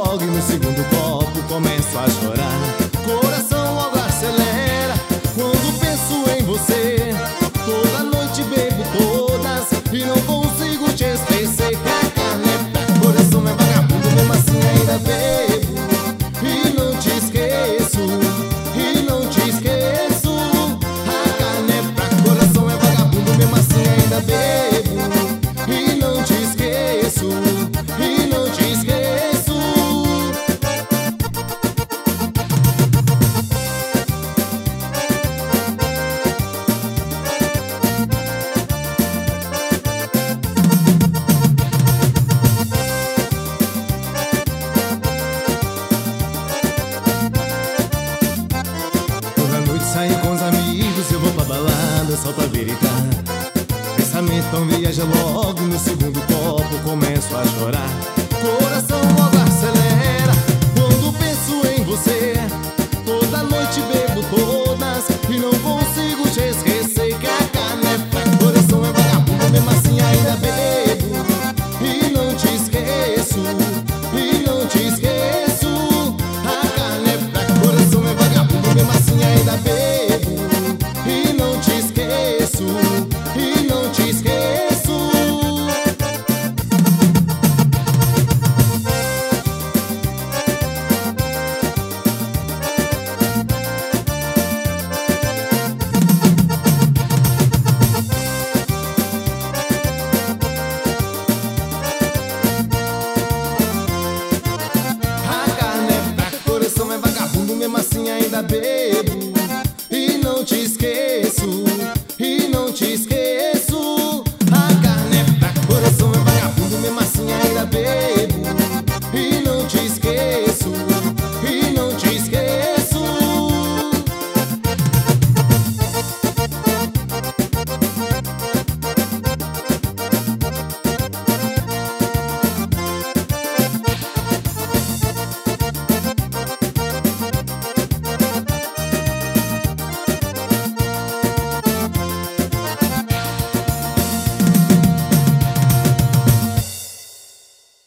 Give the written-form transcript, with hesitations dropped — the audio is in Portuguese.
logo e no segundo copo começo a chorar. Coração logo acelera quando penso em você. Toda noite bebo todas e não consigo te esquecer. Coração é vagabundo, mesmo assim ainda bebo e não te esqueço, e não te esqueço. A carne é fraca, coração é vagabundo, mesmo assim ainda bebo e não te esqueço, e não te esqueço. Toda noite saio com os amigos, eu vou pra balada só pra veritar. Pensamento não viaja logo, no segundo copo começo a chorar. Coração logo acelera quando penso em você. Toda noite bebo todas e não consigo te esquecer. Que a carne é fraca, coração é vagabundo, mesmo assim ainda bebo e não te esqueço, e não te esqueço. A carne é fraca, coração é vagabundo, mesmo assim ainda bebo e não te esqueço, e não te esqueço. A carne é fraca, coração é vagabundo, mesmo assim ainda bebo